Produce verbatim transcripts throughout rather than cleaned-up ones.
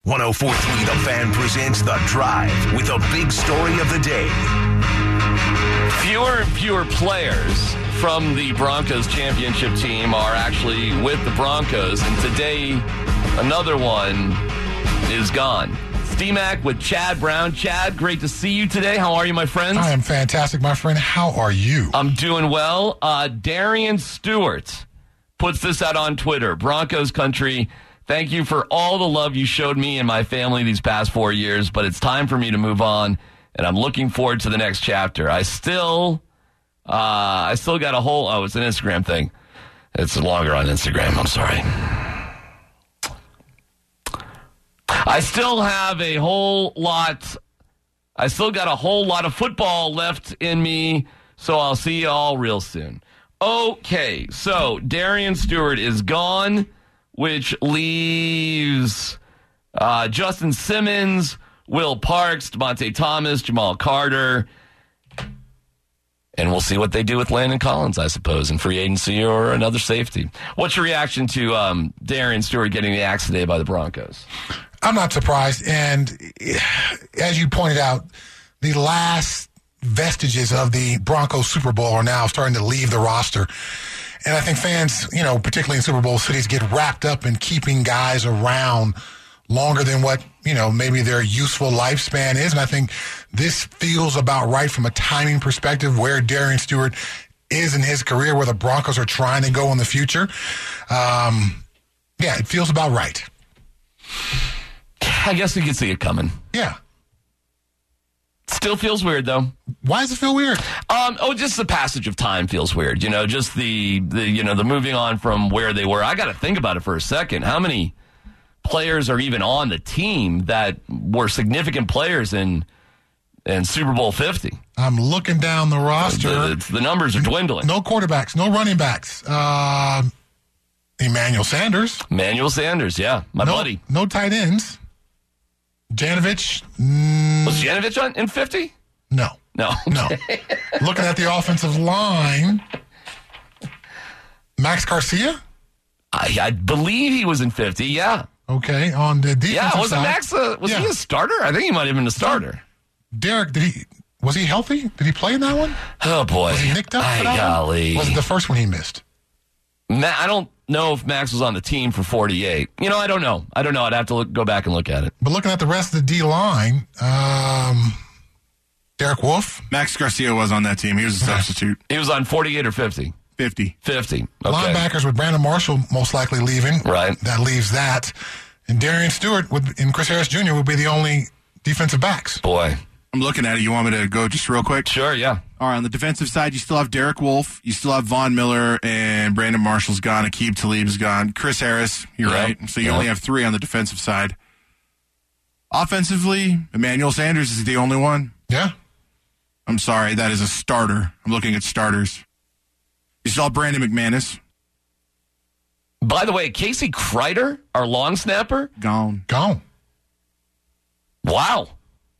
one oh four point three The Fan presents The Drive with a big story of the day. Fewer and fewer players from the Broncos championship team are actually with the Broncos, and today another one is gone. D-Mac with Chad Brown. Chad, great to see you today. How are you, my friends? I am fantastic, my friend. How are you? I'm doing well. Uh, Darian Stewart puts this out on Twitter. Broncos country, thank you for all the love you showed me and my family these past four years, but it's time for me to move on, and I'm looking forward to the next chapter. I still, uh, I still got a whole, oh, it's an Instagram thing. It's longer on Instagram. I'm sorry. I still have a whole lot, I still got a whole lot of football left in me, so I'll see you all real soon. Okay, so Darian Stewart is gone, which leaves uh, Justin Simmons, Will Parks, Devontae Thomas, Jamal Carter, and we'll see what they do with Landon Collins, I suppose, in free agency or another safety. What's your reaction to um, Darian Stewart getting the axe today by the Broncos? I'm not surprised, and as you pointed out, the last vestiges of the Broncos Super Bowl are now starting to leave the roster. And I think fans, you know, particularly in Super Bowl cities, get wrapped up in keeping guys around longer than what, you know, maybe their useful lifespan is. And I think this feels about right from a timing perspective where Darian Stewart is in his career, where the Broncos are trying to go in the future. Um, yeah, it feels about right. I guess we could see it coming. Yeah. Still feels weird, though. Why does it feel weird? Um, oh, just the passage of time feels weird. You know, just the, the you know, the moving on from where they were. I got to think about it for a second. How many players are even on the team that were significant players in in Super Bowl fifty? I'm looking down the roster. The, the, the numbers are dwindling. No quarterbacks, no running backs. Uh, Emmanuel Sanders. Emmanuel Sanders, yeah, my no, buddy. No tight ends. Janovich. Mm, Was Janovich on in fifty? No. No. No. Looking at the offensive line, Max Garcia? I, I believe he was in fifty, yeah. Okay, on the defensive yeah, wasn't side. Max, uh, was yeah. he a starter? I think he might have been a starter. Derek, did he, was he healthy? Did he play in that one? Oh, boy. Was he nicked up Ay, for that golly. one? Was it the first one he missed? Ma- I don't know if Max was on the team for forty-eight. You know, I don't know. I don't know. I'd have to look, go back and look at it. But looking at the rest of the D-line, um, Derek Wolfe. Max Garcia was on that team. He was a substitute. He was on forty-eight or fifty? fifty. fifty. Okay. Linebackers with Brandon Marshall most likely leaving. Right. That leaves that. And Darian Stewart would, and Chris Harris Junior would be the only defensive backs. Boy. I'm looking at it. You want me to go just real quick? Sure, yeah. All right, on the defensive side, you still have Derek Wolfe. You still have Von Miller, and Brandon Marshall's gone. Aqib Talib's gone. Chris Harris, you're Yep. right. So you Yep. only have three on the defensive side. Offensively, Emmanuel Sanders is the only one. Yeah. I'm sorry, that is a starter. I'm looking at starters. You still have Brandon McManus. By the way, Casey Kreider, our long snapper? Gone. Gone. Wow.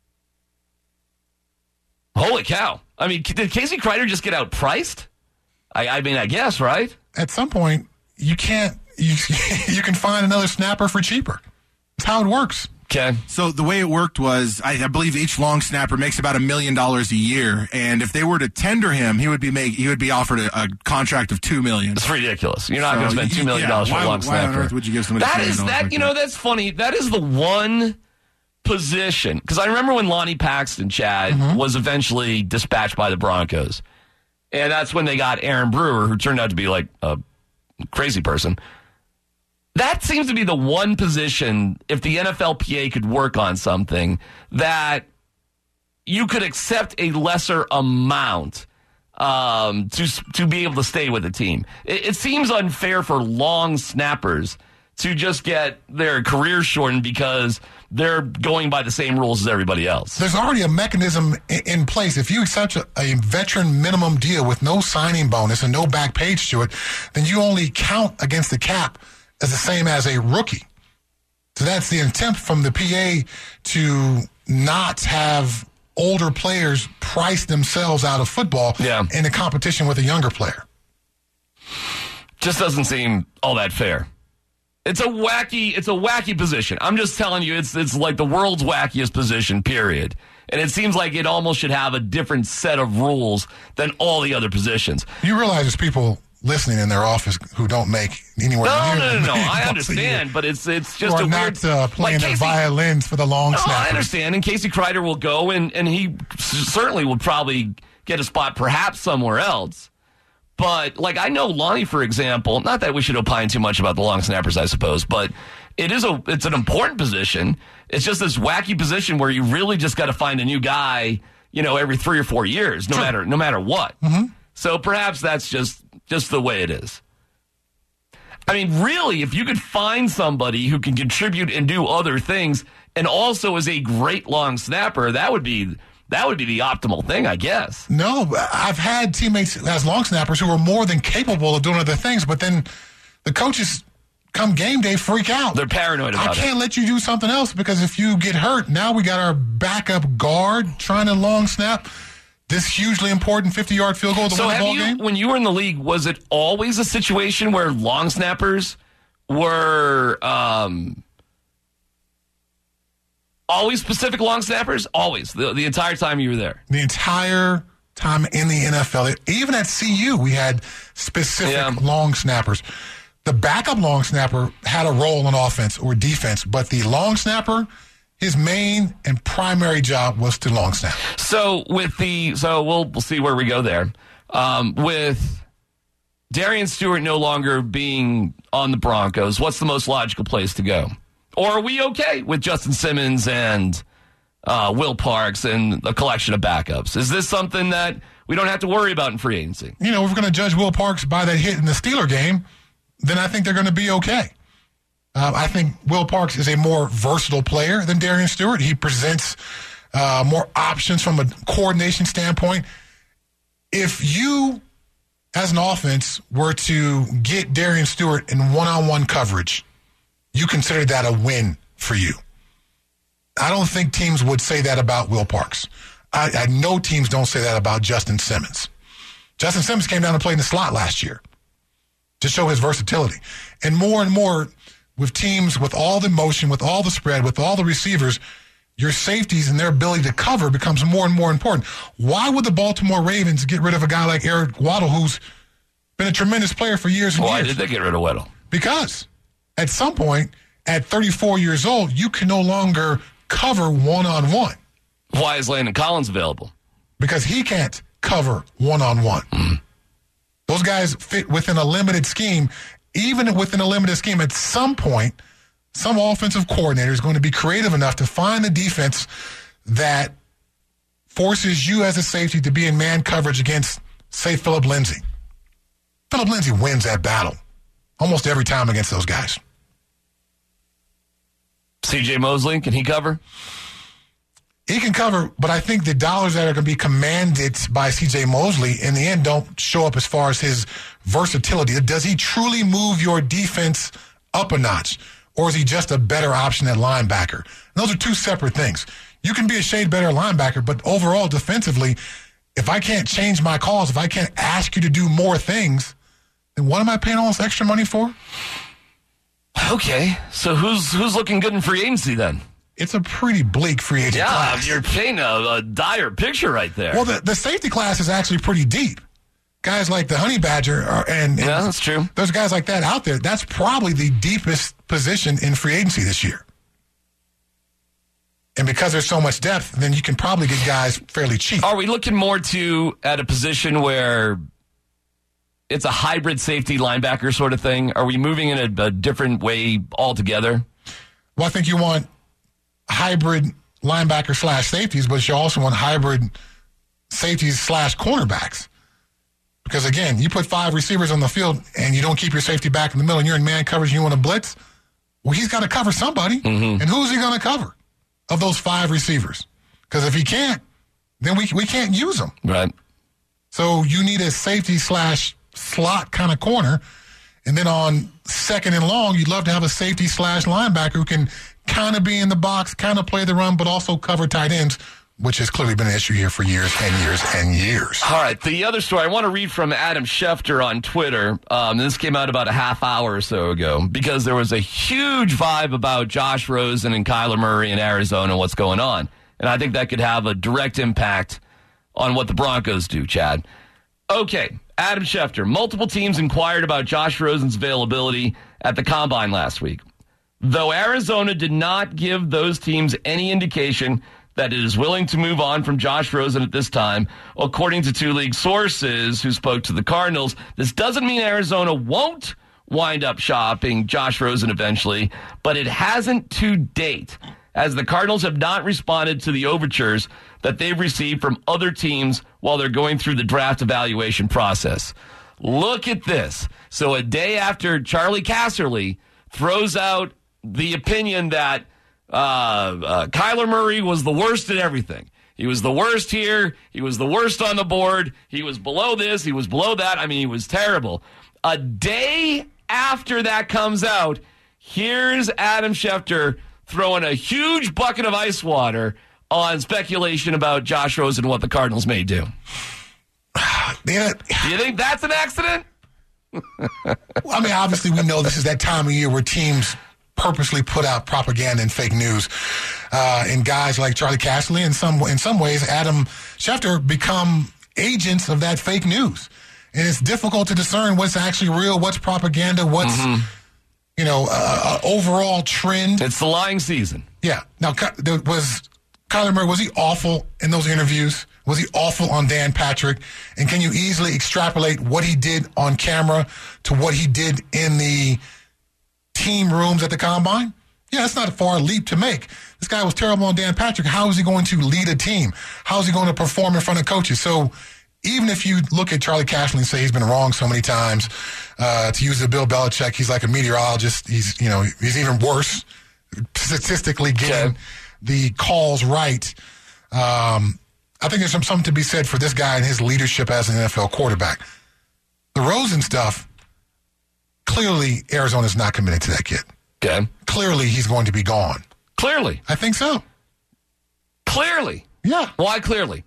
Holy cow. I mean, did Casey Kreider just get outpriced? I, I mean, I guess, right? At some point, you can't, you, you can find another snapper for cheaper. That's how it works. Okay. So the way it worked was, I, I believe each long snapper makes about a million dollars a year, and if they were to tender him, he would be make he would be offered a, a contract of two million. It's ridiculous. You're not So, going to spend two million dollars yeah, for a why- long why snapper. on earth would you give somebody That two million is dollars that. like You know, that? that's funny. That is the one position, because I remember when Lonnie Paxton, Chad, mm-hmm. was eventually dispatched by the Broncos, and that's when they got Aaron Brewer, who turned out to be like a crazy person. That seems to be the one position, if the N F L P A could work on something, that you could accept a lesser amount um, to to be able to stay with the team. It, it seems unfair for long snappers to just get their career shortened because they're going by the same rules as everybody else. There's already a mechanism in, in place. If you accept a, a veteran minimum deal with no signing bonus and no back page to it, then you only count against the cap as the same as a rookie. So that's the intent from the P A to not have older players price themselves out of football yeah. in a competition with a younger player. Just doesn't seem all that fair. It's a wacky, it's a wacky position. I'm just telling you, it's it's like the world's wackiest position, period. And it seems like it almost should have a different set of rules than all the other positions. You realize there's people listening in their office who don't make anywhere no, near no, no, the no. million I bucks a understand, year. but it's it's Who just are a not weird uh, playing like their Casey, violins for the long no, snappers. I understand, and Casey Kreider will go, and, and he certainly will probably get a spot perhaps somewhere else. But, like, I know Lonnie, for example, not that we should opine too much about the long snappers, I suppose, but it is a it's an important position. It's just this wacky position where you really just got to find a new guy, you know, every three or four years, no sure. matter no matter what. Mm-hmm. So perhaps that's just just the way it is. I mean, really, if you could find somebody who can contribute and do other things and also is a great long snapper, that would be that would be the optimal thing, I guess. No, I've had teammates as long snappers who are more than capable of doing other things, but then the coaches come game day freak out. They're paranoid about it. I can't let you do something else because if you get hurt, now we got our backup guard trying to long snap this hugely important fifty-yard field goal to so win the ball you, game. When you were in the league, was it always a situation where long snappers were um, always Pacific long snappers? Always, the, the entire time you were there? The entire time in the N F L. Even at C U, we had specific Yeah. long snappers. The backup long snapper had a role in offense or defense, but the long snapper, his main and primary job was to long snap. So with the so we'll we'll see where we go there. Um, with Darian Stewart no longer being on the Broncos, what's the most logical place to go? Or are we okay with Justin Simmons and uh, Will Parks and a collection of backups? Is this something that we don't have to worry about in free agency? You know, if we're going to judge Will Parks by that hit in the Steeler game, then I think they're going to be okay. Uh, I think Will Parks is a more versatile player than Darian Stewart. He presents uh, more options from a coordination standpoint. If you, as an offense, were to get Darian Stewart in one-on-one coverage, you consider that a win for you. I don't think teams would say that about Will Parks. I, I know teams don't say that about Justin Simmons. Justin Simmons came down and played in the slot last year to show his versatility. And more and more with teams with all the motion, with all the spread, with all the receivers, your safeties and their ability to cover becomes more and more important. Why would the Baltimore Ravens get rid of a guy like Eric Waddle, who's been a tremendous player for years and Why years? did they get rid of Weddle? Because at some point, at thirty-four years old, you can no longer cover one-on-one. Why is Landon Collins available? Because he can't cover one-on-one. Mm. Those guys fit within a limited scheme. Even within a limited scheme, at some point, some offensive coordinator is going to be creative enough to find the defense that forces you as a safety to be in man coverage against, say, Phillip Lindsay. Phillip Lindsay wins that battle almost every time against those guys. C J Mosley, can he cover? He can cover, but I think the dollars that are going to be commanded by C J Mosley in the end don't show up as far as his versatility. Does he truly move your defense up a notch, or is he just a better option at linebacker? And those are two separate things. You can be a shade better linebacker, but overall defensively, if I can't change my calls, if I can't ask you to do more things, then what am I paying all this extra money for? Okay, so who's who's looking good in free agency then? It's a pretty bleak free agent Yeah, class. you're painting a, a dire picture right there. Well, the, the safety class is actually pretty deep. Guys like the Honey Badger are, and, and yeah, that's true. There's guys like that out there. That's probably the deepest position in free agency this year. And because there's so much depth, then you can probably get guys fairly cheap. Are we looking more to at a position where it's a hybrid safety linebacker sort of thing? Are we moving in a, a different way altogether? Well, I think you want hybrid linebacker slash safeties, but you also want hybrid safeties slash cornerbacks. Because, again, you put five receivers on the field and you don't keep your safety back in the middle and you're in man coverage and you want to blitz, well, he's got to cover somebody. Mm-hmm. And who's he going to cover of those five receivers? Because if he can't, then we we can't use him. Right. So you need a safety slash slot kind of corner. And then on second and long, you'd love to have a safety slash linebacker who can kind of be in the box, kind of play the run, but also cover tight ends which has clearly been an issue here for years and years and years. All right, the other story I want to read from Adam Schefter on Twitter. Um, this came out about a half hour or so ago because there was a huge vibe about Josh Rosen and Kyler Murray in Arizona and what's going on. And I think that could have a direct impact on what the Broncos do, Chad. Okay, Adam Schefter. Multiple teams inquired about Josh Rosen's availability at the Combine last week. Though Arizona did not give those teams any indication that it is willing to move on from Josh Rosen at this time, according to two league sources who spoke to the Cardinals. This doesn't mean Arizona won't wind up shopping Josh Rosen eventually, but it hasn't to date, as the Cardinals have not responded to the overtures that they've received from other teams while they're going through the draft evaluation process. Look at this. So a day after Charlie Casserly throws out the opinion that uh, uh, Kyler Murray was the worst at everything. He was the worst here. He was the worst on the board. He was below this. He was below that. I mean, he was terrible. A day after that comes out, here's Adam Schefter throwing a huge bucket of ice water on speculation about Josh Rosen and what the Cardinals may do. Yeah. Do you think that's an accident? I mean, obviously, we know this is that time of year where teams purposely put out propaganda and fake news. Uh, and guys like Charlie Casserly, in some in some ways, Adam Schefter, become agents of that fake news. And it's difficult to discern what's actually real, what's propaganda, what's, mm-hmm. you know, uh, uh, overall trend. It's the lying season. Yeah. Now, there was Kyler Murray, was he awful in those interviews? Was he awful on Dan Patrick? And can you easily extrapolate what he did on camera to what he did in the team rooms at the Combine? Yeah, that's not a far leap to make. This guy was terrible on Dan Patrick. How is he going to lead a team? How is he going to perform in front of coaches? So even if you look at Charlie Casserly and say he's been wrong so many times, uh, to use the Bill Belichick, he's like a meteorologist. He's, you know, he's even worse statistically getting okay. the calls right. Um, I think there's some, something to be said for this guy and his leadership as an N F L quarterback. The Rosen stuff, clearly Arizona's not committed to that kid. Okay. Clearly he's going to be gone. Clearly. I think so. Clearly. Yeah. Why clearly?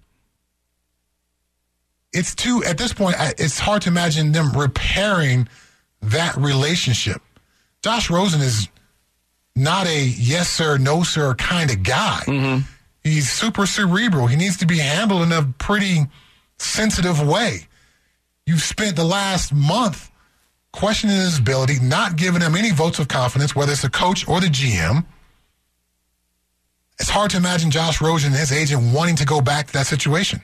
It's too, at this point, it's hard to imagine them repairing that relationship. Josh Rosen is not a yes sir, no sir kind of guy. Mm-hmm. He's super cerebral. He needs to be handled in a pretty sensitive way. You've spent the last month questioning his ability, not giving him any votes of confidence, whether it's the coach or the G M. It's hard to imagine Josh Rosen and his agent wanting to go back to that situation.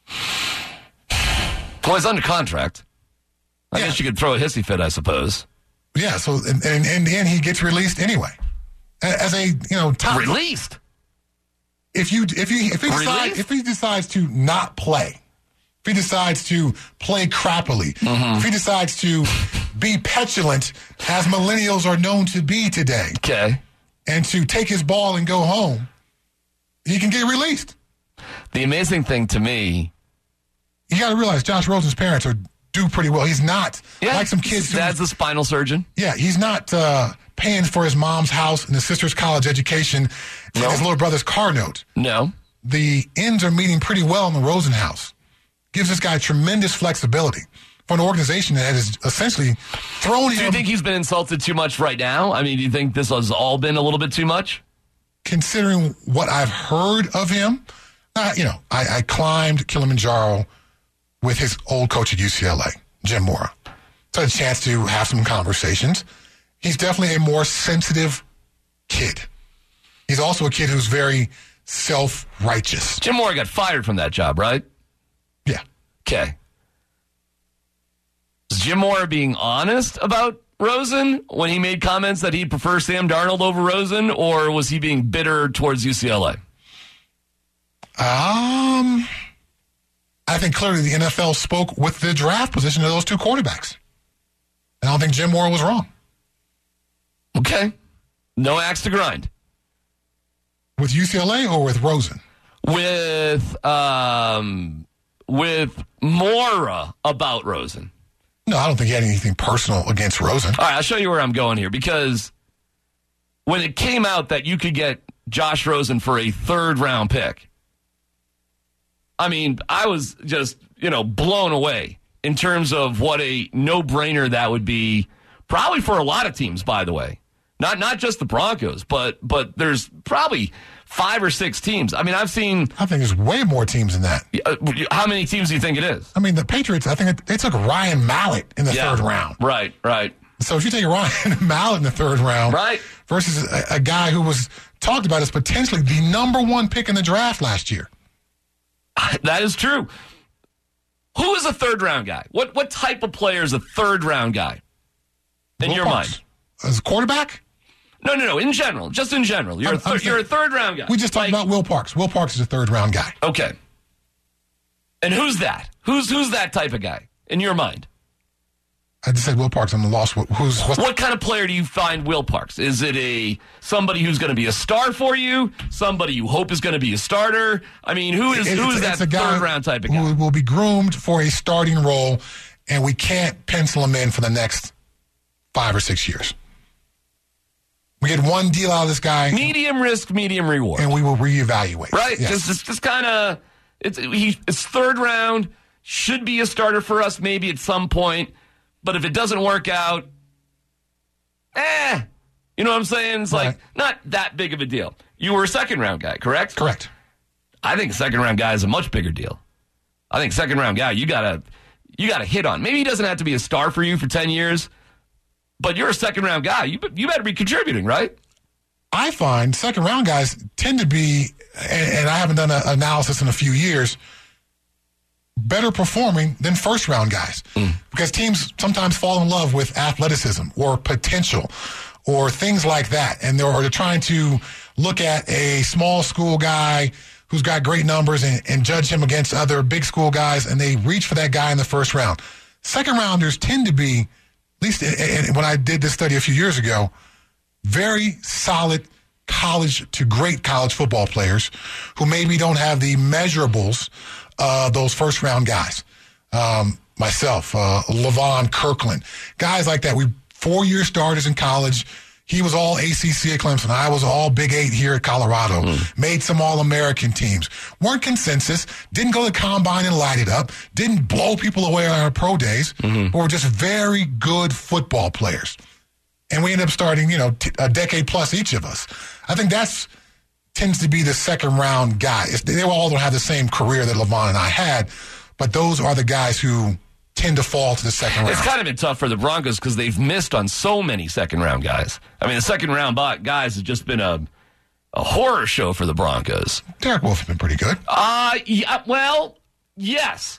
Well, he's under contract. I yeah. guess you could throw a hissy fit, I suppose. Yeah, so and, and, and then he gets released anyway. As a, you know, top. Released? If you if you if he decides if he decides to not play, if he decides to play crappily, mm-hmm. if he decides to be petulant, as millennials are known to be today, okay, and to take his ball and go home, he can get released. The amazing thing to me, you got to realize Josh Rosen's parents are do pretty well. He's not yeah, like some kids. His dad's a spinal surgeon. Yeah, he's not uh, paying for his mom's house and his sister's college education and no. his little brother's car note. No. The ends are meeting pretty well in the Rosen house. Gives this guy tremendous flexibility for an organization that has essentially thrown him. Do you think he's been insulted too much right now? I mean, do you think this has all been a little bit too much? Considering what I've heard of him, uh, you know, I, I climbed Kilimanjaro with his old coach at U C L A, Jim Mora. So I had a chance to have some conversations. He's definitely a more sensitive kid. He's also a kid who's very self-righteous. Jim Mora got fired from that job, right? Yeah. Okay. Is Jim Mora being honest about Rosen when he made comments that he'd prefer Sam Darnold over Rosen, or was he being bitter towards U C L A? Um... I think clearly the N F L spoke with the draft position of those two quarterbacks. And I don't think Jim Mora was wrong. Okay. No axe to grind. With U C L A or with Rosen? With um, with Mora about Rosen. No, I don't think he had anything personal against Rosen. All right, I'll show you where I'm going here. Because when it came out that you could get Josh Rosen for a third-round pick, I mean, I was just, you know, blown away in terms of what a no-brainer that would be, probably for a lot of teams, by the way. Not not just the Broncos, but but there's probably five or six teams. I mean, I've seen... I think there's way more teams than that. Uh, how many teams do you think it is? I mean, the Patriots, I think it, they took Ryan Mallett in the Yeah. third round. Right, right. So if you take Ryan Mallett in the third round Right. versus a, a guy who was talked about as potentially the number one pick in the draft last year. That is true. Who is a third-round guy? What what type of player is a third-round guy in Will your Parks. mind? As a quarterback? No, no, no. In general, just in general, you're I'm- a thir- I'm you're a saying- third-round guy. We just talked Like- about Will Parks. Will Parks is a third round guy. Okay. And who's that? Who's who's that type of guy in your mind? I just said Will Parks. I'm lost. Who's what's What kind of player do you find Will Parks? Is it a somebody who's going to be a star for you? Somebody you hope is going to be a starter? I mean, who is It's- who is it's that a guy third round type of guy? who will be groomed for a starting role, and we can't pencil him in for the next five or six years. We get one deal out of this guy, Medium risk, medium reward. and we will reevaluate. Right? Yes. Just just, just kind of it's he, it's third round, should be a starter for us maybe at some point, but if it doesn't work out, eh, you know what I'm saying? It's like Right. not that big of a deal. You were a second round guy, correct? Correct. I think a second round guy is a much bigger deal. I think second round guy you gotta you gotta hit on. Maybe he doesn't have to be a star for you for ten years, but you're a second round guy. You you better be contributing, right? I find second round guys tend to be, and, and I haven't done an analysis in a few years, better performing than first round guys. Because teams sometimes fall in love with athleticism or potential or things like that. And they're, or they're trying to look at a small school guy who's got great numbers and, and judge him against other big school guys, and they reach for that guy in the first round. Second rounders tend to be, at least and when I did this study a few years ago, very solid college to great college football players who maybe don't have the measurables of those first round guys. Um, myself, uh, Levon Kirkland, guys like that. We four-year starters in college. He was all A C C at Clemson. I was all Big Eight here at Colorado. Mm. Made some All-American teams. Weren't consensus. Didn't go to the combine and light it up. Didn't blow people away on our pro days. Mm-hmm. But were just very good football players. And we ended up starting, you know, t- a decade plus each of us. I think that's tends to be the second round guy. It's, they all don't have the same career that Levon and I had, but those are the guys who tend to fall to the second round. It's kind of been tough for the Broncos because they've missed on so many second round guys. I mean, the second round guys has just been a a horror show for the Broncos. Derek Wolfe has been pretty good. Uh, yeah, well, yes.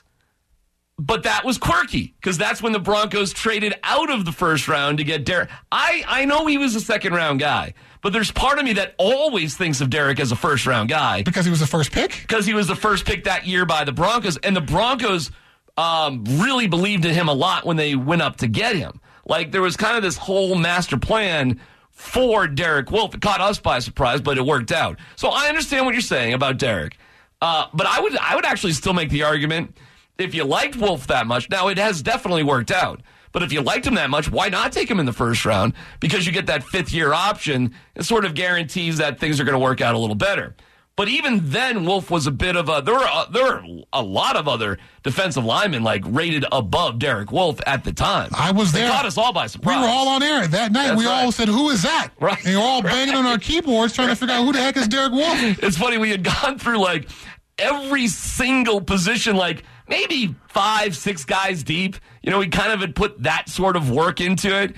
But that was quirky because that's when the Broncos traded out of the first round to get Derek. I, I know he was a second round guy, but there's part of me that always thinks of Derek as a first round guy. Because he was the first pick? Because he was the first pick that year by the Broncos, and the Broncos um, really believed in him a lot when they went up to get him. Like, there was kind of this whole master plan for Derek Wolfe. It caught us by surprise, but it worked out. So I understand what you're saying about Derek. Uh, but I would I would actually still make the argument, if you liked Wolfe that much, now it has definitely worked out, but if you liked him that much, why not take him in the first round? Because you get that fifth year option. It sort of guarantees that things are going to work out a little better. But even then, Wolfe was a bit of a, there were a, there were a lot of other defensive linemen like rated above Derek Wolfe at the time. I was there. They caught us all by surprise. We were all on air that night. That's we right. all said, who is that? Right. And we were all Right. banging on our keyboards trying to figure out who the heck is Derek Wolfe. It's funny, we had gone through like every single position, like maybe five, six guys deep. You know, we kind of had put that sort of work into it.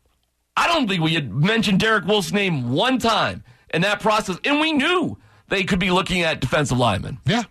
I don't think we had mentioned Derek Wolfe's name one time in that process, and we knew they could be looking at defensive linemen. Yeah.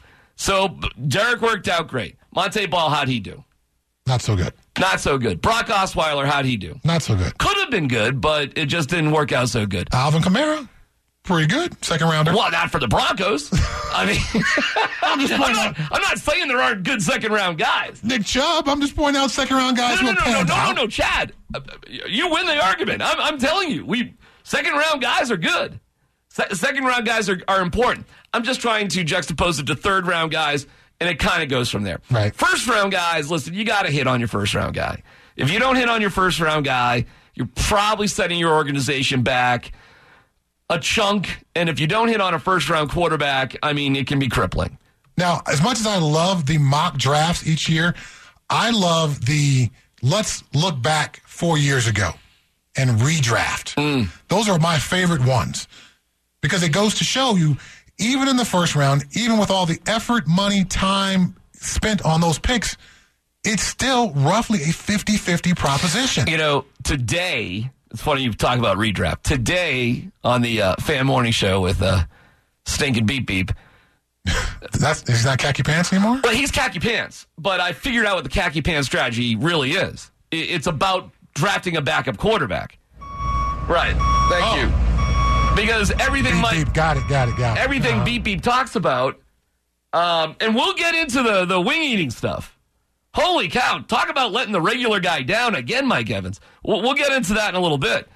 So Derek worked out great. Monte Ball, how'd he do? Not so good. Not so good. Brock Osweiler, how'd he do? Not so good. Could have been good, but it just didn't work out so good. Alvin Kamara, pretty good. Second rounder. Well, not for the Broncos. I mean, I'm, just I'm, not, I'm not saying there aren't good second-round guys. Nick Chubb, I'm just pointing out second round guys No, who no, have no, no, panned no, no, out. no, Chad. Uh, You win the argument. I'm, I'm telling you, we second-round guys are good. Se- second-round guys are, are important. I'm just trying to juxtapose it to third-round guys, and it kind of goes from there. Right. First-round guys, listen, you got to hit on your first-round guy. If you don't hit on your first-round guy, you're probably setting your organization back a chunk, and if you don't hit on a first-round quarterback, I mean, it can be crippling. Now, as much as I love the mock drafts each year, I love the let's look back four years ago and redraft. Mm. Those are my favorite ones because it goes to show you, even in the first round, even with all the effort, money, time spent on those picks, it's still roughly a fifty-fifty proposition. You know, today, it's funny you talk about redraft. Today on the uh, Fan Morning Show with uh, Stinking Beep Beep. That's, he's not khaki pants anymore? Well, he's khaki pants, but I figured out what the khaki pants strategy really is. It's about drafting a backup quarterback. Right. Thank oh. you. Because everything beep, Mike... Beep, got it, got it, got it. Everything uh-huh. Beep Beep talks about, um, and we'll get into the, the wing-eating stuff. Holy cow, talk about letting the regular guy down again, Mike Evans. We'll, we'll get into that in a little bit.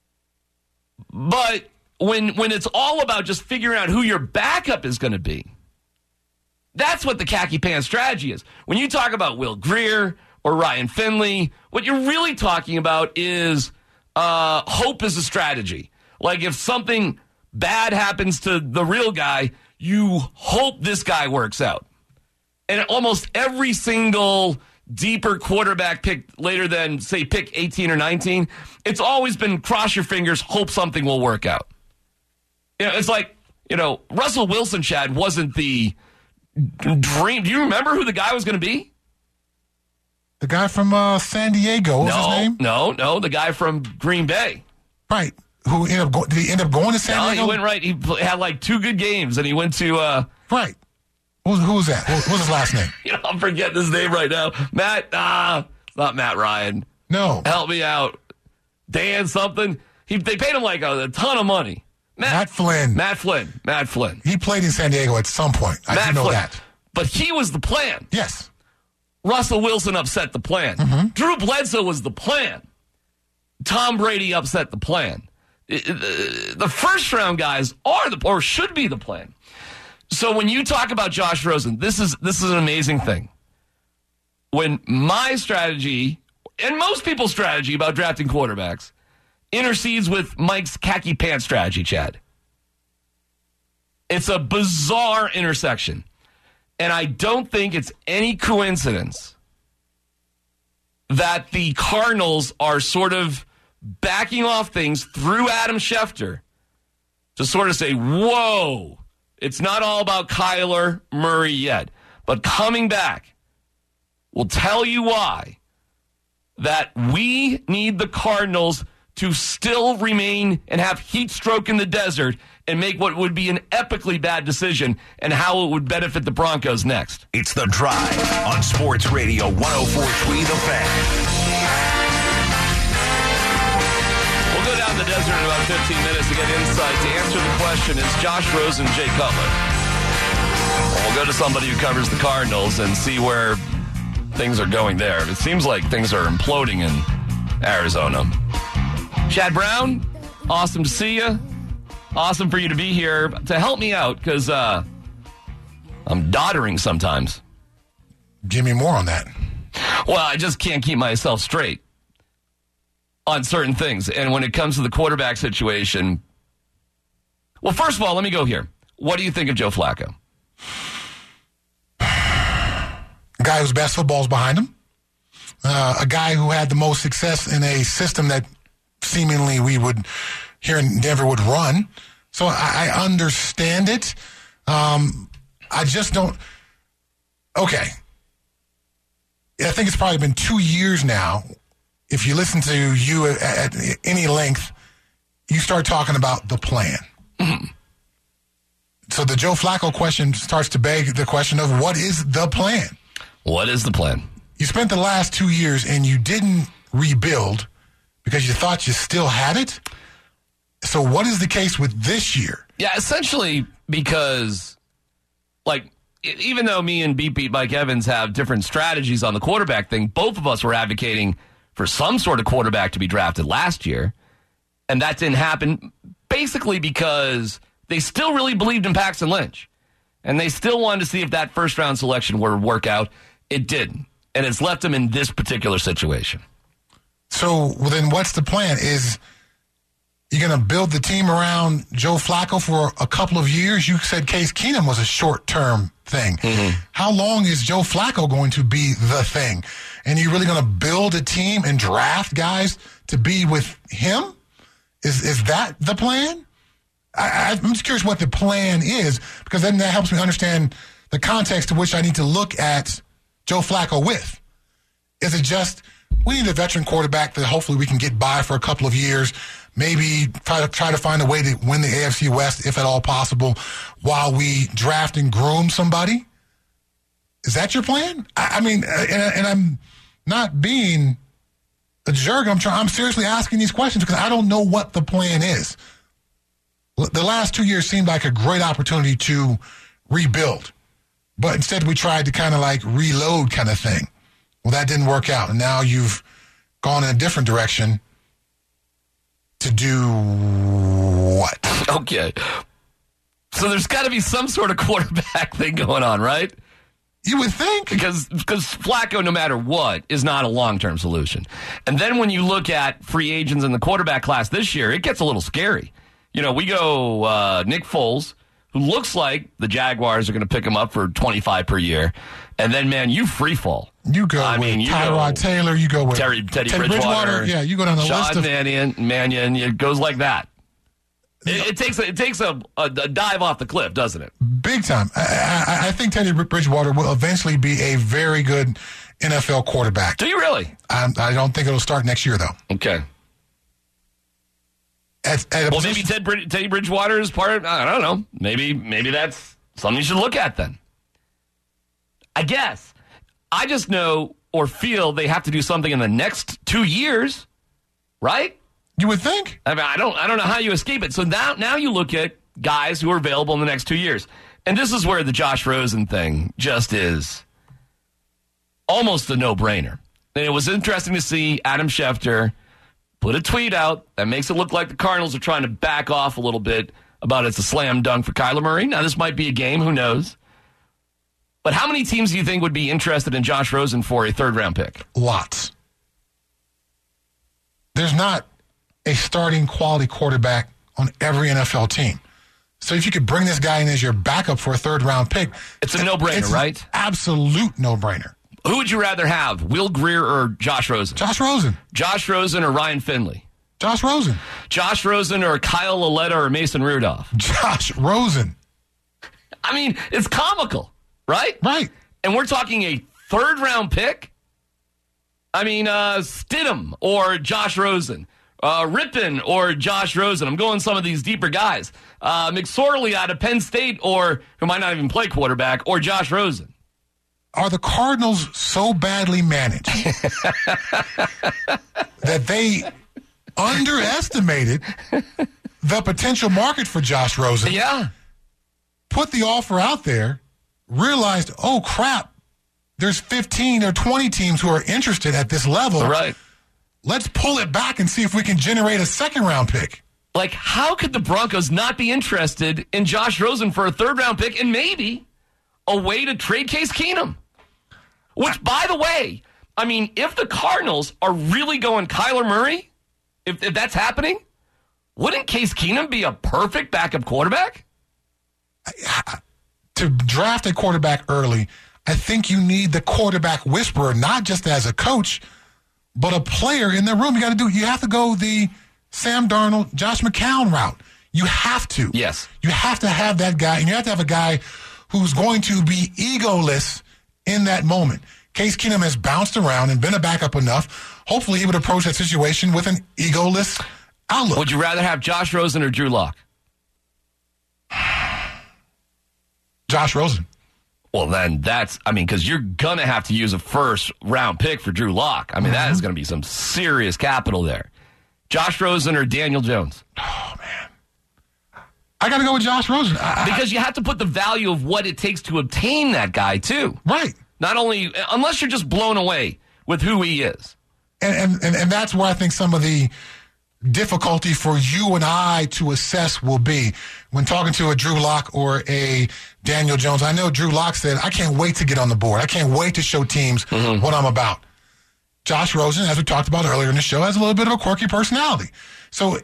But when when it's all about just figuring out who your backup is going to be, that's what the khaki pants strategy is. When you talk about Will Grier or Ryan Finley, what you're really talking about is uh, hope is a strategy. Like if something bad happens to the real guy, you hope this guy works out. And almost every single deeper quarterback pick later than, say, pick eighteen or nineteen, it's always been cross your fingers, hope something will work out. You know, it's like, you know, Russell Wilson, Chad, wasn't the dream. Do you remember who the guy was going to be? The guy from uh, San Diego. What was no, his name? No, no, the guy from Green Bay. Right. Who ended up go- did he end up going to San no, Diego? he went right. He had like two good games, and he went to. Uh, right. Who, who was that? What was his last name? You know, I'm forgetting his name right now. Matt. Ah, it's not Matt Ryan. No. Help me out. Dan something. He they paid him like a, a ton of money. Matt, Matt Flynn. Matt Flynn. Matt Flynn. He played in San Diego at some point. I Matt do know Flynn. that. But he was the plan. Yes. Russell Wilson upset the plan. Mm-hmm. Drew Bledsoe was the plan. Tom Brady upset the plan. The first round guys are the or should be the plan. So when you talk about Josh Rosen, this is this is an amazing thing. When my strategy and most people's strategy about drafting quarterbacks intercedes with Mike's khaki pants strategy, Chad. It's a bizarre intersection. And I don't think it's any coincidence that the Cardinals are sort of backing off things through Adam Schefter to sort of say, whoa, it's not all about Kyler Murray yet. But coming back, we'll tell you why that we need the Cardinals to still remain and have heat stroke in the desert and make what would be an epically bad decision and how it would benefit the Broncos next. It's The Drive on Sports Radio one oh four point three The Fan. We'll go down the desert in about fifteen minutes to get insight. To answer the question, is Josh Rosen Jay Cutler? We'll go to somebody who covers the Cardinals and see where things are going there. It seems like things are imploding in Arizona. Chad Brown, awesome to see you. Awesome for you to be here to help me out because uh, I'm doddering sometimes. Give me more on that. Well, I just can't keep myself straight on certain things. And when it comes to the quarterback situation, well, first of all, let me go here. What do you think of Joe Flacco? A guy whose best football is behind him. Uh, a guy who had the most success in a system that seemingly we would, here in Denver, would run. So I, I understand it. Um, I just don't. Okay. I think it's probably been two years now. If you listen to you at, at any length, you start talking about the plan. Mm-hmm. So the Joe Flacco question starts to beg the question of what is the plan? What is the plan? You spent the last two years and you didn't rebuild because you thought you still had it. So what is the case with this year? Yeah, essentially because, like, even though me and Beat Beat Mike Evans have different strategies on the quarterback thing, both of us were advocating for some sort of quarterback to be drafted last year. And that didn't happen basically because they still really believed in Paxton Lynch. And they still wanted to see if that first round selection would work out. It didn't. And it's left them in this particular situation. So well, then what's the plan? Is You're going to build the team around Joe Flacco for a couple of years. You said Case Keenum was a short-term thing. Mm-hmm. How long is Joe Flacco going to be the thing? And you're really going to build a team and draft guys to be with him? Is is that the plan? I, I'm just curious what the plan is, because then that helps me understand the context to which I need to look at Joe Flacco with. Is it just, we need a veteran quarterback that hopefully we can get by for a couple of years, maybe try to try to find a way to win the A F C West, if at all possible, while we draft and groom somebody? Is that your plan? I, I mean, and, and I'm not being a jerk. I'm trying. I'm seriously asking these questions because I don't know what the plan is. The last two years seemed like a great opportunity to rebuild, but instead we tried to kind of like reload kind of thing. Well, that didn't work out, and now you've gone in a different direction to do what? Okay. So there's got to be some sort of quarterback thing going on, right? You would think. Because because Flacco, no matter what, is not a long-term solution. And then when you look at free agents in the quarterback class this year, it gets a little scary. You know, we go uh, Nick Foles, who looks like the Jaguars are going to pick him up for twenty-five per year. And then, man, you free fall. You go I with mean, you Tyrod go Taylor. You go with Terry, Teddy, Teddy Bridgewater, Bridgewater. Yeah, you go down the Sean list of Mannion. Mannion. It goes like that. It, it takes a, it takes a, a, a dive off the cliff, doesn't it? Big time. I, I, I think Teddy Bridgewater will eventually be a very good N F L quarterback. Do you really? I, I don't think it'll start next year, though. Okay. At, at well, maybe Ted Brid- Teddy Bridgewater is part of, I don't know. Maybe maybe that's something you should look at then. I guess. I just know or feel they have to do something in the next two years, right? You would think. I mean, I don't I don't know how you escape it. So now, now you look at guys who are available in the next two years. And this is where the Josh Rosen thing just is almost a no-brainer. And it was interesting to see Adam Schefter put a tweet out that makes it look like the Cardinals are trying to back off a little bit about it's a slam dunk for Kyler Murray. Now, this might be a game. Who knows? But how many teams do you think would be interested in Josh Rosen for a third-round pick? Lots. There's not a starting quality quarterback on every N F L team. So if you could bring this guy in as your backup for a third-round pick. It's a no-brainer, it's right? Absolute no-brainer. Who would you rather have, Will Grier or Josh Rosen? Josh Rosen. Josh Rosen or Ryan Finley? Josh Rosen. Josh Rosen or Kyle Lauletta or Mason Rudolph? Josh Rosen. I mean, it's comical, right? Right. And we're talking a third-round pick? I mean, uh, Stidham or Josh Rosen. Uh, Rippon or Josh Rosen. I'm going some of these deeper guys. Uh, McSorley out of Penn State, or who might not even play quarterback, or Josh Rosen. Are the Cardinals so badly managed that they underestimated the potential market for Josh Rosen? Yeah. Put the offer out there, realized, oh, crap, there's fifteen or twenty teams who are interested at this level. Right. Let's pull it back and see if we can generate a second-round pick. Like, how could the Broncos not be interested in Josh Rosen for a third-round pick and maybe a way to trade Case Keenum? Which, by the way, I mean, if the Cardinals are really going Kyler Murray, if, if that's happening, wouldn't Case Keenum be a perfect backup quarterback? To draft a quarterback early, I think you need the quarterback whisperer, not just as a coach, but a player in the room. You got to do. You have to go the Sam Darnold, Josh McCown route. You have to. Yes. You have to have that guy, and you have to have a guy who's going to be egoless in that moment. Case Keenum has bounced around and been a backup enough. Hopefully, he would approach that situation with an egoless outlook. Would you rather have Josh Rosen or Drew Lock? Josh Rosen. Well, then that's, I mean, because you're going to have to use a first round pick for Drew Lock. I mean, mm-hmm. that is going to be some serious capital there. Josh Rosen or Daniel Jones? Oh, man. I got to go with Josh Rosen. I, because you have to put the value of what it takes to obtain that guy, too. Right. Not only, unless you're just blown away with who he is. And, and, and that's where I think some of the difficulty for you and I to assess will be when talking to a Drew Lock or a Daniel Jones. I know Drew Lock said, I can't wait to get on the board. I can't wait to show teams mm-hmm. what I'm about. Josh Rosen, as we talked about earlier in the show, has a little bit of a quirky personality. So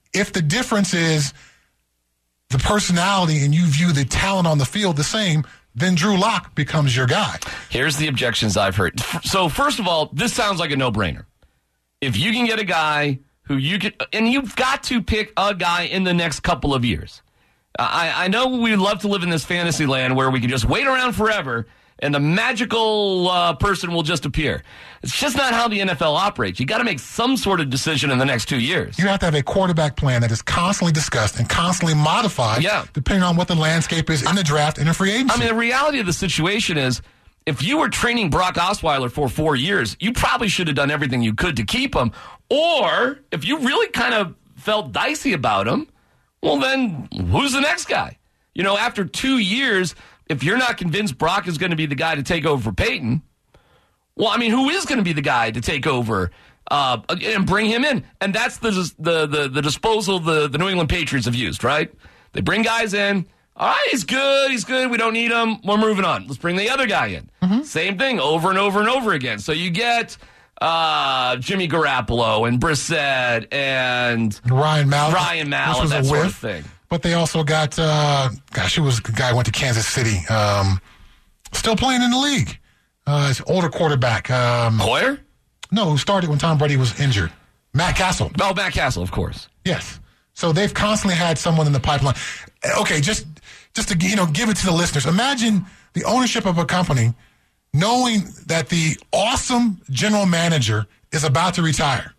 if the difference is the personality and you view the talent on the field the same, then Drew Lock becomes your guy. Here's the objections I've heard. So first of all, this sounds like a no-brainer. If you can get a guy who you can, and you've got to pick a guy in the next couple of years. I, I know we love to live in this fantasy land where we can just wait around forever and the magical uh, person will just appear. It's just not how the N F L operates. You got to make some sort of decision in the next two years. You have to have a quarterback plan that is constantly discussed and constantly modified, yeah. depending on what the landscape is in the draft and in free agency. I mean, the reality of the situation is, if you were training Brock Osweiler for four years, you probably should have done everything you could to keep him. Or if you really kind of felt dicey about him, well, then who's the next guy? You know, after two years, if you're not convinced Brock is going to be the guy to take over for Peyton, well, I mean, who is going to be the guy to take over uh, and bring him in? And that's the the the, the disposal the, the New England Patriots have used, right? They bring guys in. All right, he's good, he's good, we don't need him, we're moving on. Let's bring the other guy in. Mm-hmm. Same thing over and over and over again. So you get uh, Jimmy Garoppolo and Brissett and Ryan Mallett, Ryan Mallett, that sort of thing. But they also got, uh, gosh, who was the guy who went to Kansas City, um, still playing in the league. Uh, it's older quarterback. Um, Hoyer? No, who started when Tom Brady was injured. Matt Castle. Oh, Matt Castle, of course. Yes. So they've constantly had someone in the pipeline. Okay, just just to you know, give it to the listeners. Imagine the ownership of a company knowing that the awesome general manager is about to retire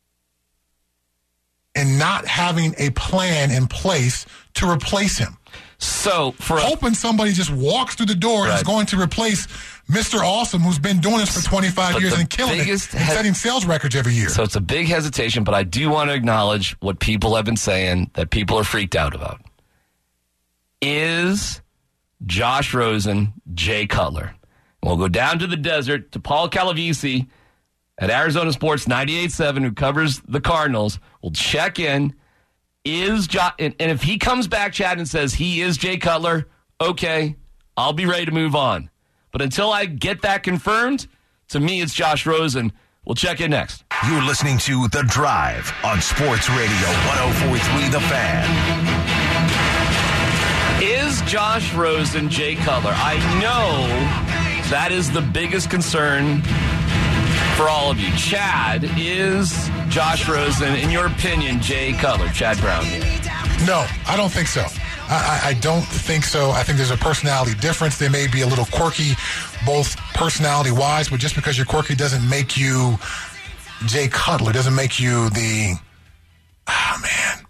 and not having a plan in place to replace him. So for a, hoping somebody just walks through the door right. and is going to replace Mister Awesome, who's been doing this for twenty-five but years and killing it and he- setting sales records every year. So it's a big hesitation, but I do want to acknowledge what people have been saying that people are freaked out about. Is Josh Rosen Jay Cutler? We'll go down to the desert to Paul Calavisi at Arizona Sports ninety-eight point seven, who covers the Cardinals. We'll check in. Is jo- and, and if he comes back, Chad, and says he is Jay Cutler, okay, I'll be ready to move on. But until I get that confirmed, to me, it's Josh Rosen. We'll check in next. You're listening to The Drive on Sports Radio one oh four point three The Fan. Is Josh Rosen Jay Cutler? I know that is the biggest concern for all of you. Chad, is Josh Rosen, in your opinion, Jay Cutler? Chad Brown. No, I don't think so. I, I don't think so. I think there's a personality difference. They may be a little quirky, both personality-wise, but just because you're quirky doesn't make you Jay Cutler, doesn't make you the, oh, man.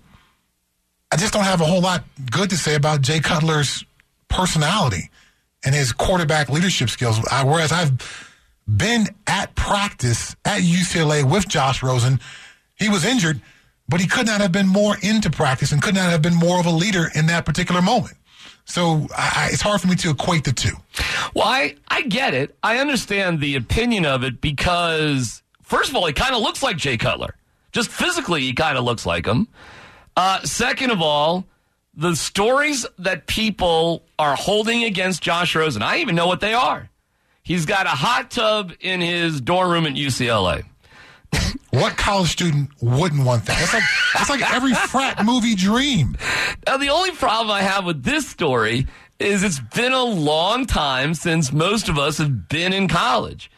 I just don't have a whole lot good to say about Jay Cutler's personality and his quarterback leadership skills. I, whereas I've been at practice at U C L A with Josh Rosen. He was injured, but he could not have been more into practice and could not have been more of a leader in that particular moment. So I, it's hard for me to equate the two. Well, I, I get it. I understand the opinion of it because, first of all, he kind of looks like Jay Cutler. Just physically, he kind of looks like him. Uh, second of all, the stories that people are holding against Josh Rosen, I even know what they are. He's got a hot tub in his dorm room at U C L A. What college student wouldn't want that? It's like, it's like every frat movie dream. Now, the only problem I have with this story is it's been a long time since most of us have been in college.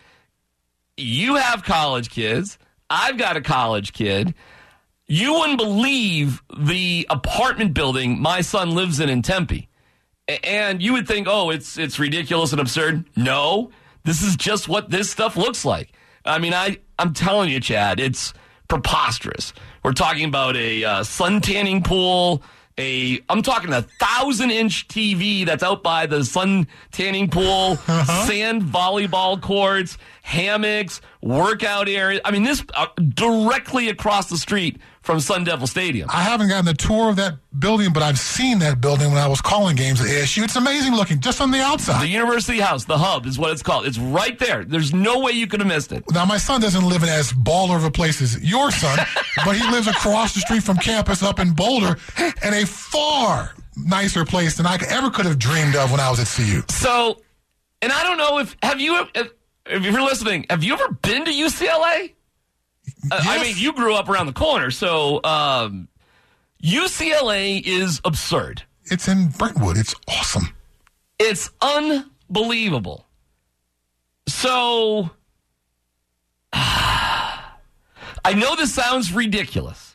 You have college kids. I've got a college kid. You wouldn't believe the apartment building my son lives in in Tempe. And you would think, oh, it's it's ridiculous and absurd. No, this is just what this stuff looks like. I mean, I, I'm telling you, Chad, it's preposterous. We're talking about a uh, sun tanning pool, a I'm talking a thousand-inch T V that's out by the sun tanning pool, uh-huh. sand volleyball courts, hammocks, workout areas. I mean, this uh, directly across the street from Sun Devil Stadium. I haven't gotten the tour of that building, but I've seen that building when I was calling games at A S U. It's amazing looking, just on the outside. The University House, the hub, is what it's called. It's right there. There's no way you could have missed it. Now, my son doesn't live in as baller of a place as your son, but he lives across the street from campus up in Boulder in a far nicer place than I ever could have dreamed of when I was at C U. So, and I don't know if, have you, if, if you're listening, have you ever been to U C L A? Yes. I mean, you grew up around the corner, so um, U C L A is absurd. It's in Brentwood. It's awesome. It's unbelievable. So, I know this sounds ridiculous,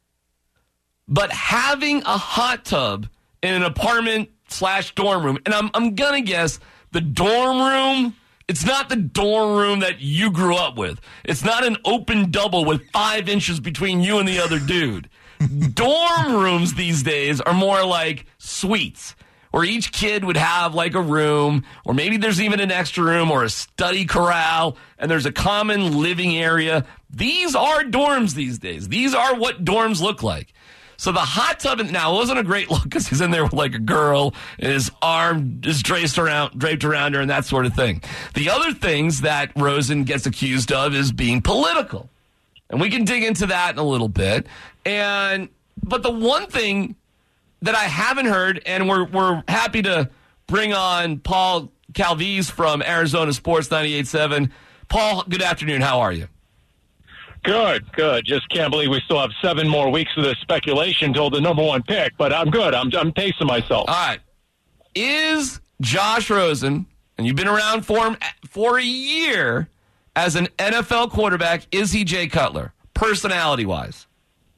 but having a hot tub in an apartment slash dorm room, and I'm I'm gonna guess the dorm room, it's not the dorm room that you grew up with. It's not an open double with five inches between you and the other dude. Dorm rooms these days are more like suites, where each kid would have like a room, or maybe there's even an extra room or a study corral, and there's a common living area. These are dorms these days. These are what dorms look like. So the hot tub, now it wasn't a great look because he's in there with like a girl, and his arm is draped around, draped around her and that sort of thing. The other things that Rosen gets accused of is being political. And we can dig into that in a little bit. And but the one thing that I haven't heard, and we're we're happy to bring on Paul Calvise from Arizona Sports ninety-eight point seven. Paul, good afternoon. How are you? Good, good. Just can't believe we still have seven more weeks of this speculation till the number one pick, but I'm good. I'm I'm pacing myself. All right. Is Josh Rosen, and you've been around for him for a year as an N F L quarterback, is he Jay Cutler, personality-wise?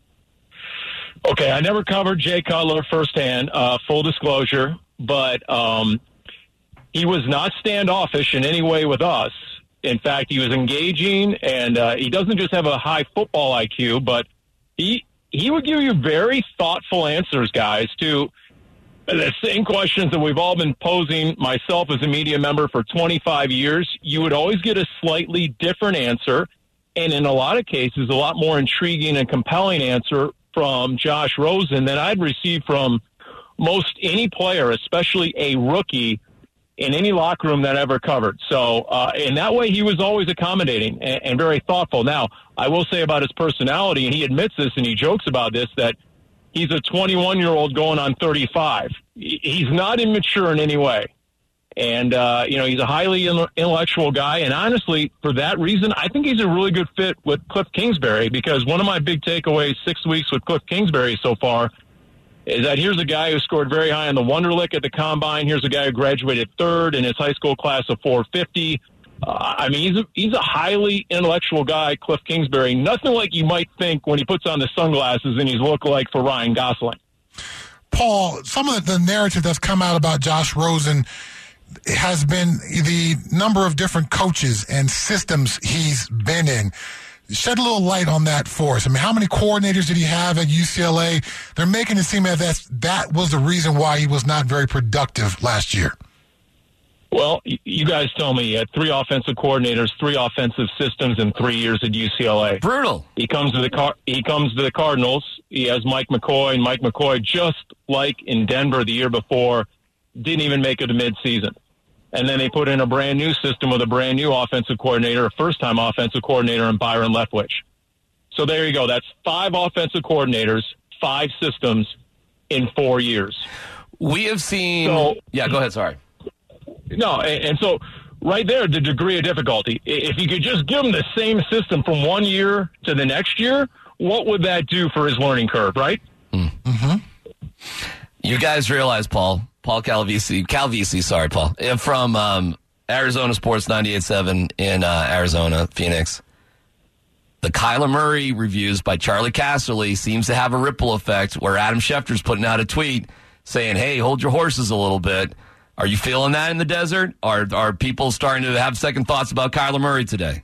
Okay, I never covered Jay Cutler firsthand, uh, full disclosure, but um, he was not standoffish in any way with us. In fact, he was engaging, and uh, he doesn't just have a high football I Q, but he he would give you very thoughtful answers, guys, to the same questions that we've all been posing, myself as a media member for twenty-five years. You would always get a slightly different answer, and in a lot of cases, a lot more intriguing and compelling answer from Josh Rosen than I'd received from most any player, especially a rookie, in any locker room that I ever covered. So uh, in that way, he was always accommodating and, and very thoughtful. Now, I will say about his personality, and he admits this and he jokes about this, that he's a twenty-one-year-old going on thirty-five. He's not immature in any way. And, uh, you know, he's a highly intellectual guy. And honestly, for that reason, I think he's a really good fit with Cliff Kingsbury, because one of my big takeaways six weeks with Cliff Kingsbury so far is that here's a guy who scored very high on the Wonderlic at the Combine. Here's a guy who graduated third in his high school class of four fifty. Uh, I mean, he's a, he's a highly intellectual guy, Cliff Kingsbury. Nothing like you might think when he puts on the sunglasses and he's lookalike for Ryan Gosling. Paul, some of the narrative that's come out about Josh Rosen has been the number of different coaches and systems he's been in. Shed a little light on that for us. I mean, how many coordinators did he have at U C L A? They're making it seem as that's, that was the reason why he was not very productive last year. Well, you guys tell me, he had three offensive coordinators, three offensive systems in three years at U C L A. Brutal. He comes to the Car- he comes to the Cardinals. He has Mike McCoy, and Mike McCoy, just like in Denver the year before, didn't even make it to midseason. And then they put in a brand new system with a brand new offensive coordinator, a first-time offensive coordinator in Byron Leftwich. So there you go. That's five offensive coordinators, five systems in four years. We have seen... So, yeah, go ahead. Sorry. No, and, and so right there, the degree of difficulty. If you could just give him the same system from one year to the next year, what would that do for his learning curve, right? Mm-hmm. You guys realize, Paul... Paul Calvisi, Calvisi, sorry, Paul, from um, Arizona Sports ninety-eight point seven in uh, Arizona, Phoenix. The Kyler Murray reviews by Charlie Casserly seems to have a ripple effect where Adam Schefter's putting out a tweet saying, hey, hold your horses a little bit. Are you feeling that in the desert? Are, are people starting to have second thoughts about Kyler Murray today?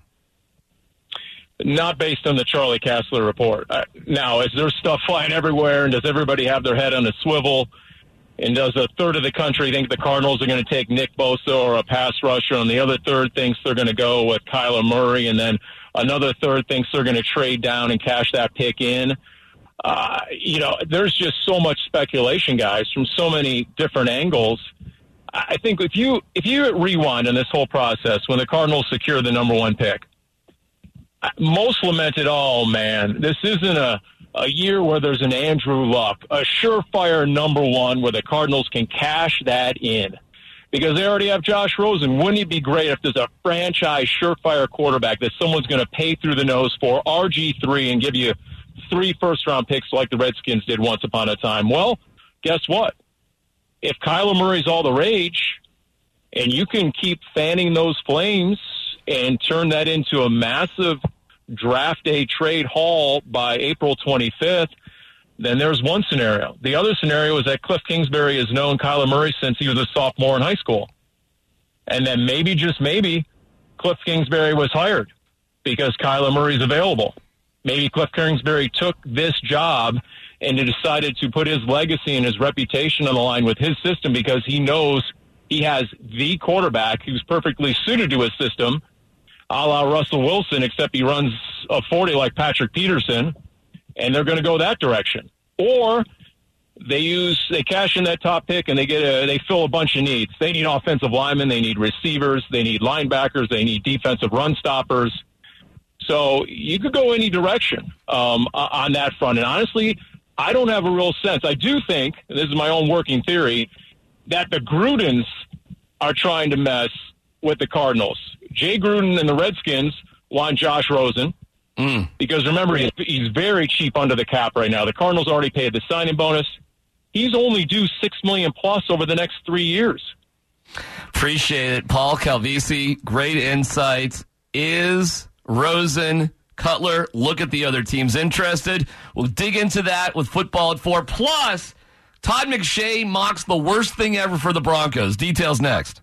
Not based on the Charlie Casserly report. Uh, now, is there stuff flying everywhere, and does everybody have their head on a swivel? And does a third of the country think the Cardinals are going to take Nick Bosa or a pass rusher, and the other third thinks they're going to go with Kyler Murray, and then another third thinks they're going to trade down and cash that pick in? Uh, you know, there's just so much speculation, guys, from so many different angles. I think if you if you rewind on this whole process, when the Cardinals secured the number one pick, most lamented, oh, man, this isn't a a year where there's an Andrew Luck, a surefire number one where the Cardinals can cash that in. Because they already have Josh Rosen. Wouldn't it be great if there's a franchise surefire quarterback that someone's going to pay through the nose for, R G three, and give you three first-round picks like the Redskins did once upon a time. Well, guess what? If Kyler Murray's all the rage, and you can keep fanning those flames and turn that into a massive draft day trade haul by April twenty-fifth, then there's one scenario. The other scenario is that Cliff Kingsbury has known Kyler Murray since he was a sophomore in high school. And then maybe, just maybe, Cliff Kingsbury was hired because Kyler Murray's available. Maybe Cliff Kingsbury took this job and he decided to put his legacy and his reputation on the line with his system because he knows he has the quarterback who's perfectly suited to his system, a la Russell Wilson, except he runs a forty like Patrick Peterson, and they're going to go that direction. Or they use they cash in that top pick and they get a, they fill a bunch of needs. They need offensive linemen, they need receivers, they need linebackers, they need defensive run stoppers. So you could go any direction um, on that front. And honestly, I don't have a real sense. I do think, and this is my own working theory, that the Grudens are trying to mess with the Cardinals. Jay Gruden and the Redskins want Josh Rosen. Mm. Because remember, he's, he's very cheap under the cap right now. The Cardinals already paid the signing bonus. He's only due six million dollars plus over the next three years. Appreciate it. Paul Calvisi, great insights. Is Rosen, Cutler, look at the other teams interested? We'll dig into that with football at four. Plus, Todd McShay mocks the worst thing ever for the Broncos. Details next.